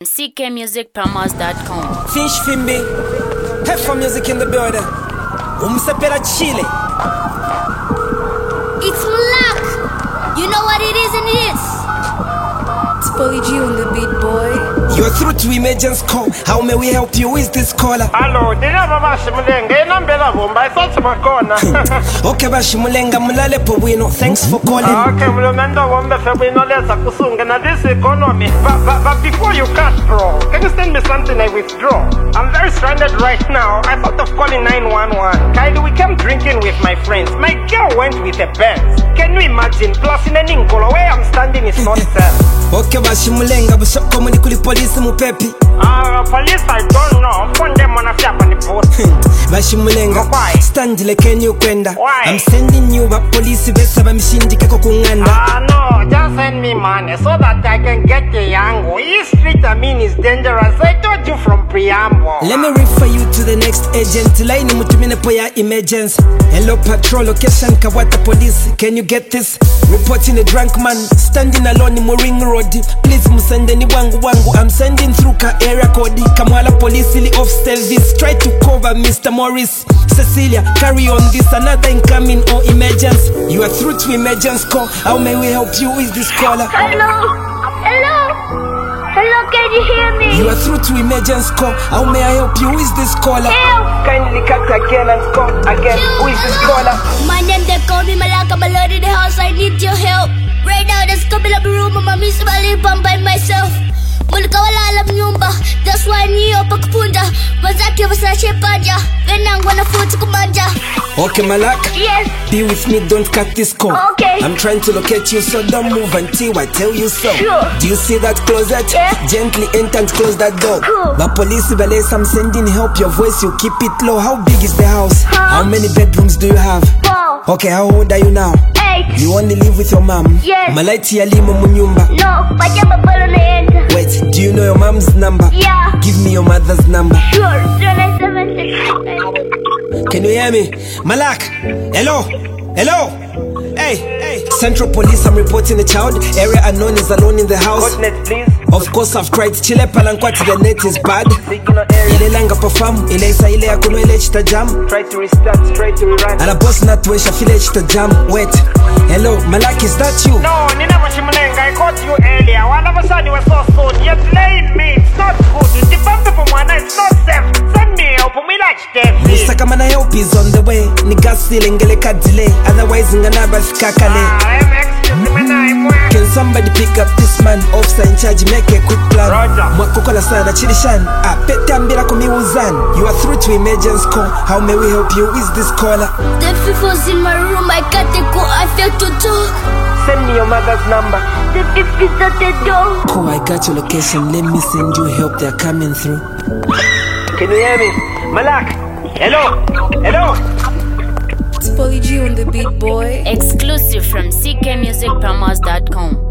ckmusicpromos.com. Fish Fimbi, Heffa Music in the building. Umsepera Chile. It's Malak. You know what it is and it is. It's Polly G on the beat, boy. You're through to Emergence Call. How may we help you? Who is this caller? Hello, Okay, Bashimulenga Mulale Powino. Thanks for calling. Okay, now this economy. But before you cut, bro, can you send me something I withdraw? I'm very stranded right now. I thought of calling 911. Kylie, we came drinking with my friends. My girl went with a Benz. Can you imagine? Plus in an Ingolo, where I'm standing is not safe. Okay, Bashimulenga, but commonly kuli police mupepi. Police, I don't know. Phone them on a flap on the post. Bashimulenga, why? stand like you kwenda. Why? I'm sending you a police vesa bamshindika kokunganda. No, just send me money so that I can get the yango. East Street, I mean, is dangerous. I told you from preamble. Let me refer you to the next agent. Line mutumine poya emergency. Hello patrol location Kawata police. Can you get this? Reporting a drunk man standing alone in Ring Road. Please musendeni wangu. I'm sending through ka area code. Kamwala police ili off service. Try to cover Mr. Morris. Cecilia, carry on this. Another incoming or emergency. You are through to emergency call. How may we help you with this caller? Hello, can you hear me? You are through to emergency call. How may I help you with this caller? Help! Kindly cut again and call again. Who is this caller? My name, they call me Malak. I'm alone in the house. I need your help. Right now, there's a couple of room. I'm missing my lip. I'm by myself. Mulika wala alam nyumba. That's why niyo pagpunda. Wazaki wasache panja. Venangu na futi kumanja. Okay, Malak. Yes. Be with me, don't cut this call. Okay. I'm trying to locate you, so don't move until I tell you so. Sure. Do you see that closet? Yeah. Gently enter and close that door. Cool. The police belay, I'm sending help. Your voice, you keep it low. How big is the house? How many bedrooms do you have? 4. Okay, how old are you now? 8. You only live with your mom? Yes. Malaiti yalimo munyumba. No, pajama bolo na enter. Wait, do you know your mom's number? Yeah. Give me your mother's number. Sure. 0976. Can you hear me? Malak! Hello! Hey! Central Police, I'm reporting a child. Area unknown is alone in the house. Coordinates, please. Of course I've tried. Chile palankwati, the net is bad. Signal area. Ile langa perform. Ile isa ile ya kuno ile chita jam. Try to restart, try to rerun. Ala boss not we shafile chita jam. Wait. Hello, Malak, is that you? No, Nina Bashimulenga, I caught you earlier. All of a sudden you were so soon. You're playing me. It's not good. You depend from one night. It's not safe. Send me help. Me like Mr. Kamana help is on the way. Niga still ngeleka delay. Otherwise nganaba fikakale. Can somebody pick up this man? Officer in charge, make a quick plan. Roger. Mwakokola sana chilishan. Pete ambila kumiwuzan. You are through to emergency call. How may we help you? Is this caller? The people's in my room. I can't go. I feel to talk. Send me your mother's number. The people's at the door. Cool, I got your location. Let me send you help. They're coming through. Can you hear me? Malak! Hello! It's Polly G on the beat, boy. Exclusive from ckmusicpromos.com.